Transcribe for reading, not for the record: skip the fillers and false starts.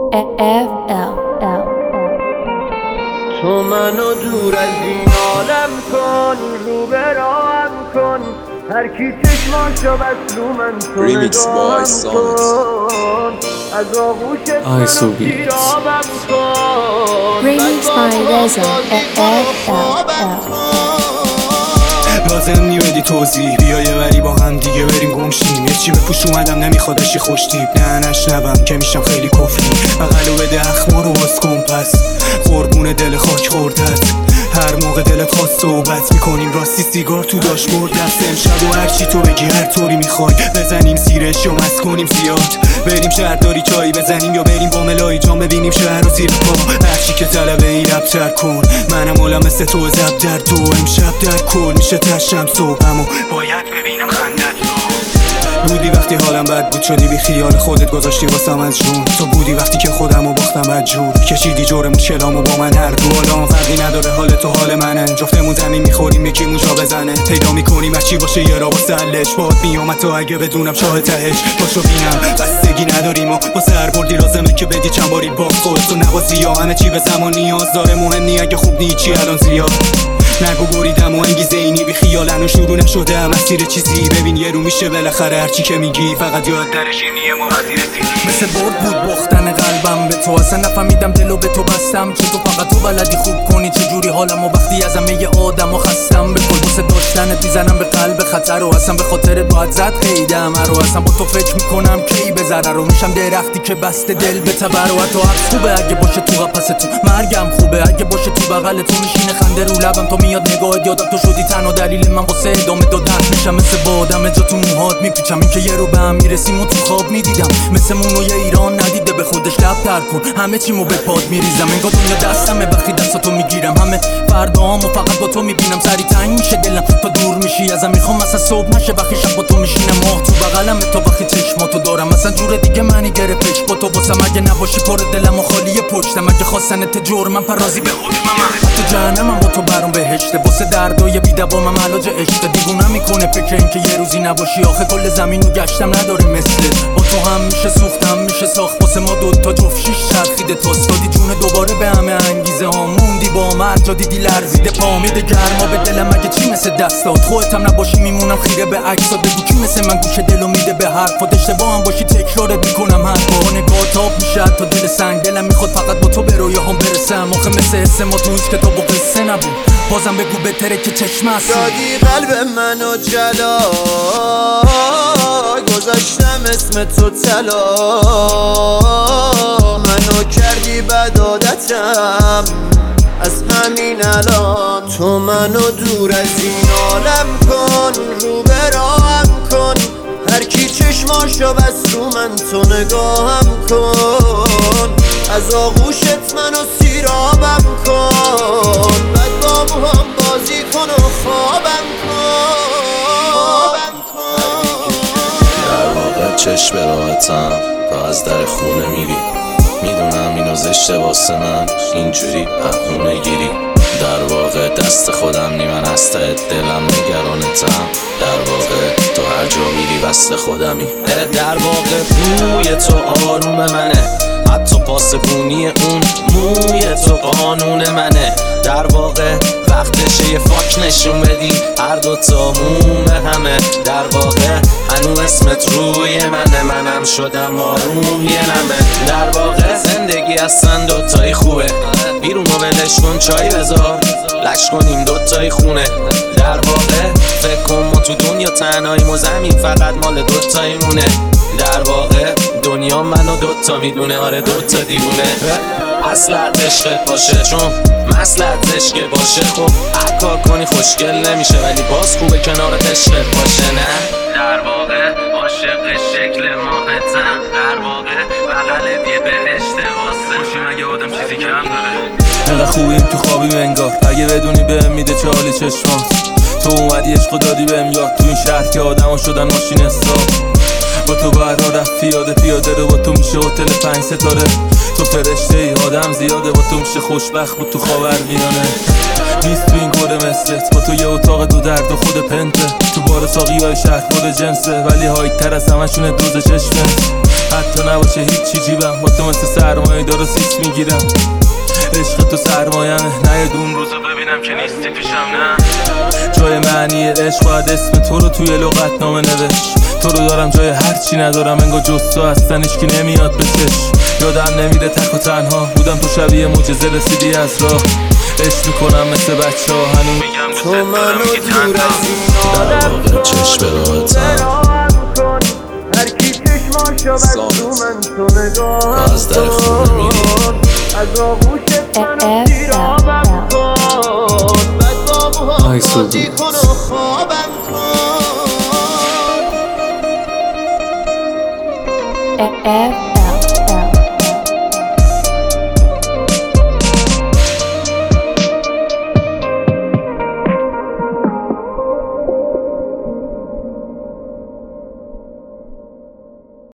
FL تو منو دور از این عالم کن، رو به راهم کن، هر کی چشماشو بس رو من تو نگاهم کن، از آغوشت منو سیرابم کن، Remix by Reza FL لازم نیمدی توضیح بیا یه وری با هم دیگه بریم گمشیم. یه چی به پوش اومدم نمیخوادشی خوش تیپ نه نشنوم که میشم خیلی کفری. بغلو بده اخما رو باز کن پس قربون دل خاک خوردت. هر موقع دلت خواست صحبت میکنیم راستی سیگار تو داشبورد دست امشب و هرچی تو بگی هر طوری میخوای بزنیم زیرش یا مست کنیم زیاد. بریم شهرداری چایی بزنیم یا بریم با ملایی جام ببینیم شهر و زیر پا. هرچی که طلبه ای ربتر کن منم حالم مثل تو زب در دو. امشب در کل میشه تشم صبحمو باید ببینم خندت بودی وقتی حالم بد بود شدی بی خیال خودت گذاشتی واسم از جون. تو بودی وقتی که خودمو باختم بدجور کشیدی جور مشکلامو با من هر دو. الان فرقی نداره حال تو حال منه جفتمون زمین میخوریم یکی موجا بزنه. پیدا میکنیم از چی باشه یه را واسه حلش باد میامد تو اگه بدونم شاه تهش پاشو بینم بستگی نداریم و واسه هر بردی لازمه که بدی چند باری باز خودتو نوازی یا همه چی به زمان نیاز داره. مهم نی اگه خوب نی چی الان زیاد نگو بریدم و انگیزه اینی بی خیالن و شروع نشده مسیر چیزی. ببین یه رو میشه بالاخره هرچی که میگی فقط یاد درشینیه ما وزیر دیدی. مثل برد بود باختن قلبم به تو اصلا نفهمیدم دلو به تو بستم. چه تو فقط تو بلدی خوب کنی چجوری حالم و وقتی از همه آدم و خستم. به کل واسه داشتنت میزنم به قلب خطر و اصلا به خاطر باید زد قیدم رو اصلا با تو فکر میکنم کی به ضرر رو میشم درختی که بسته دل به تبر. و حتی عکس خوبه اگه باشه تو قفس تو مرگم خوبه اگه باشه تو بغل تو میشینه خنده رو لبم تو میاد نگاهت یادم تو شدی تنها دلیل من واسه ادامه دادن. میشم مثل بادم جا تو موهات میپیچم این که یه رو به هم میرسیم و تو خواب میدیدم مثل مونو یه ایران ندیده به خودش لب تر کن همه چیمو به پاد میریزم انگار دنیا دستمه وقتی دستاتو میگیرم همه فردامو فقط با تو میبینم. سری تنگ میشه دلم تا دور میشی ازم میخوام مثلا صبح نشه وقتی شب با تو میشینم ماه تو بغلم تا وقتی چشماتو دارم مثلا جور دیگه منی گرفتش با تو واسم اگه نباشی پر دلم و خالی پشتم اگه خواستنت جرمم فرازی به حکمم تو جهنمم با تو برام بهشته واسه دردای بی‌دوامم علاج عشق. دیوونم میکنه فکر این که یه روزی نباشی آخه کل زمینو گشتم نداره مثلت. با تو هم میشه سوختم میشه ساخت واسه ما دوتا جفت شیش چرخیده تو استادی جون دوباره به همه انگیزه ها موندی با مرد جا دیدی لرزیده پا میده گرما به دلم اگه چی مثل دستات خودت هم نباشی میمونم خیره به عکسات. بگو کی مثل من گوش دلو میده به حرفات اشتباه هم باشی تکرارت میکنم هر بار نگاه تاب میشه تا دل سنگ دلم میخواد فقط با تو به رویاهام برسم آخه مثل حس ما تو هیچ کتاب و قصه نبود بازم بگو بهتره که چشم هست دادی قلب منو جلا گذاشتم اسم تو طلا منو کردی بد عادتم از همین الان. تو منو دور از این عالم کن رو به راهم کن هر کی چشماشو بس رو من تو نگاهم کن از آغوشت منو سیرابم کن بعد با موهام بازی کن و خوابم کن. در واقع چشم راحتم تا از در خونه میری میدونم اینو زشته واسه من اینجوری بهونه گیری. در واقع دست خودم نی من از ته دلم نگرانتم. در واقع تو هر جا میری وصل خودمی. در واقع بوی تو آروم منه حتی پاسبونی اون موی تو قانون منه. در واقع وقتشه یه فاک نشون بدی هر دوتا موم همه. در واقع هنو اسمت روی منه منم شدم آروم یه نمه. در واقع زندگی اصلا دوتایی خوبه بیرونو ولش کن چای بذار لش کنیم دوتایی خونه. در واقع فکر کن ما تو دنیا تنهاییم و زمین فقط مال دوتایی مونه. در واقع دنیا منو دوتا میدونه آره دوتا دیوونه. اصلت عشقت باشه چون مسلت عشقه باشه خب هر کار کنی خوشگل نمیشه ولی باز خوبه کنارت عشقت باشه نه. در واقع عاشق شکل ماهتم در واقع بغلت یه بهشته واسه خوشیم اگه آدم چیزی کم داره. انقدر خوبیم تو خوابیم انگار اگه بدونی بهم میده چالی چشمات. تو اومدی عشقو دادی بهم یاد تو این شهر که آدما شدن ماشین حساب. با تو برا رفت پیاده رو با تو میشه هتل 5 ستاره. تو فرشته ای آدم زیاده با تو میشه خوشبخت بود تو خاورمیانه. نیست تو این کره مثلت با تو یه اتاق دو درد و خود پنته. تو بار ساقی های شهر خود جنسه ولی هایت تر از همشونه دوز چشمت. حتی نباشه هیچی جیبم با تو مثل سرمایه دارو سیس میگیرم عشق تو سرمایمه نه یه دون روزو ببینم که نیستی پیشم نه جای معنی عشق باید اسم تو رو توی لغت نامه نوشت تو رو دارم جای هرچی ندارم انگار جز تو اصلا هیچکی نمیاد به چشم یادم نمیره تک و تنها بودم تو شبیه معجزه رسیدی از راه عشق میکنم مثل بچه ها هنو میگم تو منو دور از این در عالم واقع چشم راحتم هر کی چشماشو بست رو من تو نگاه از در خونه میری از آغوشت منو سیرابم کن بعد با موها بازی کن و خوابم کن F